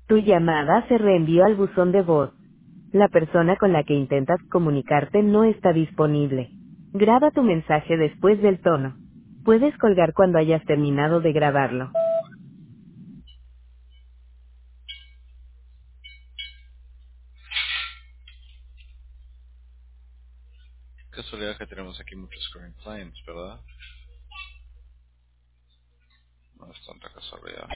Tu llamada se reenvió al buzón de voz. La persona con la que intentas comunicarte no está disponible. Graba tu mensaje después del tono. Puedes colgar cuando hayas terminado de grabarlo. Casualidad que tenemos aquí muchos current clients, ¿verdad? No es tanta casualidad.